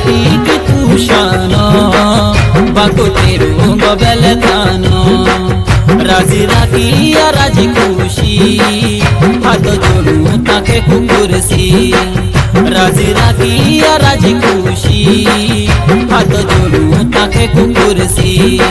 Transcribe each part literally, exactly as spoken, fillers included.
ठीक कुशानो बाको तेरू गबल थानो राजी राखी या राजी खुशी हाथ जोड़ू ताके कुकुरसी राजी राखी या राजी खुशी हाथ जोड़ू ताके कुकुरसी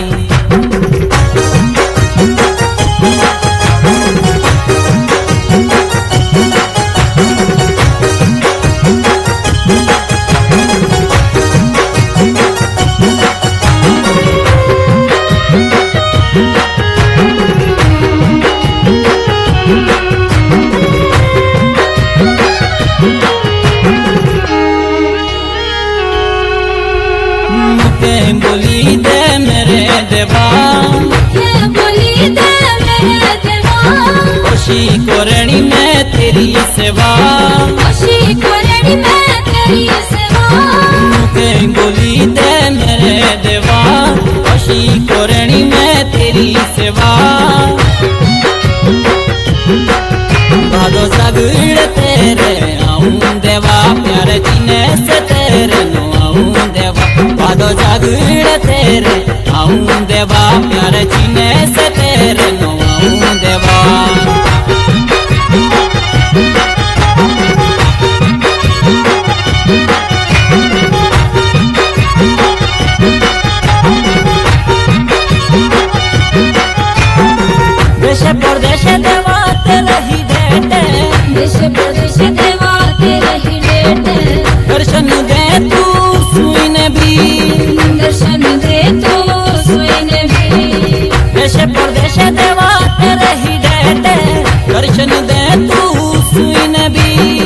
बोली दे मेरे देवा बोली दे मेरे देवा खुशी कोरणी में तेरी सेवा खुशी कोरणी में तेरी सेवा मुझे बोली दे मेरे देवा खुशी कोरणी में तेरी सेवा भादो जागड़ तेरे आऊं देवा प्यारे जीने से तेरे नो आऊं देवा भादो जागड़ तेरे आऊं देवा प्यारे जीने से तेरे नो आऊं देवा देश परदेश देवा तेरे ही डेटे देश परदेश देवा तेरे ही डेटे दर्शन दे तू सुईने भी दर्शन दे तो सुईने भी देश परदेश देवा तेरे ही डेटे दर्शन दे तू सुईने भी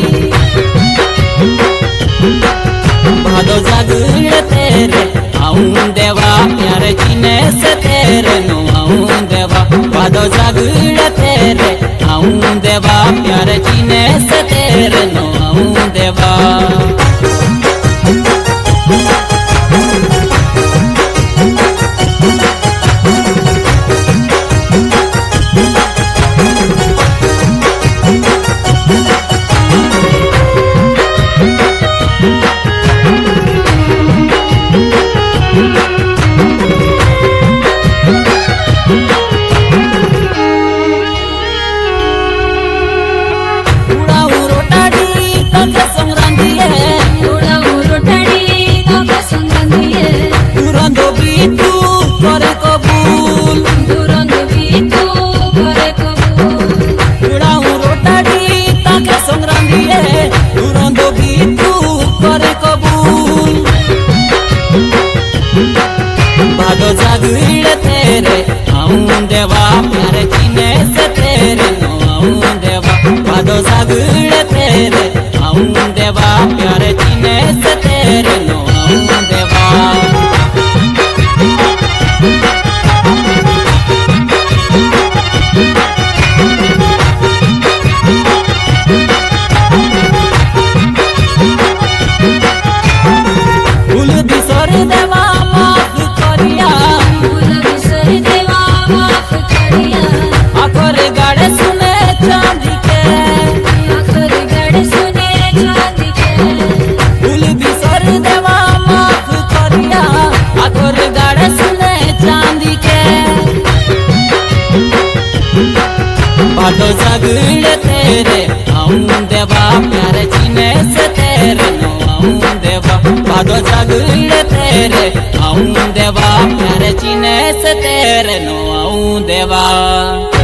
भादो जागड़ तेरे आऊं देवा प्यारे जीने से तेरे नो आऊं देवा भादो जागड़ तेरे आऊं देवा प्यारे जीने से तेरे नो आऊं देवा करे कबूल दुरंग भी तू करे कबूल उड़ाऊं रोटाड़ी ताके संग्रामिए दुरंग भी तू करे कबूल भादो जागड़ तेरे आऊं देवा प्यारे जीने से तेरे नो आऊं देवा भादो जागड़ तेरे आऊं देवा प्यारे जीने से तेरे नो आऊं देवा फूल बिसर देवा माफ करिया फूल बिसर देवा माफ करिया आखर गाड़े सुने चांदी के आखर गड़ सुने चांदी के फूल बिसर देवा माफ करिया आखर गाड़े सुने चांदी के भादो जागड़ तेरे आऊं देवा प्यारे जीने से तेरे नो आऊं देवा भादो जागड़ तेरे आऊं देवा प्यारे जीने से तेरे नो आऊं देवा।